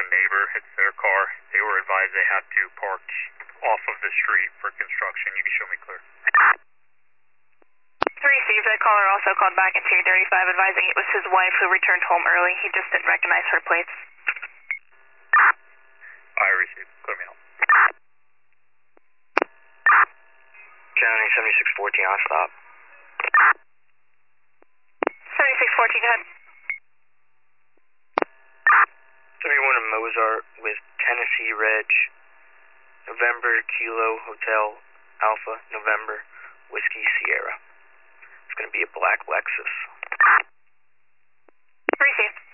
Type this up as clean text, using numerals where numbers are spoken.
neighbor. It's their car. They were advised they have to park off of the street for construction. You can show me clear. 3 received. That caller also called back at 235 advising it was his wife who returned home early. He just didn't recognize her plates. I received. Clear me out. County 7614 on stop. 7614, go ahead. 71 in Mozart with Tennessee Reg, November Kilo Hotel Alpha November Whiskey Sierra. It's going to be a black Lexus. Received.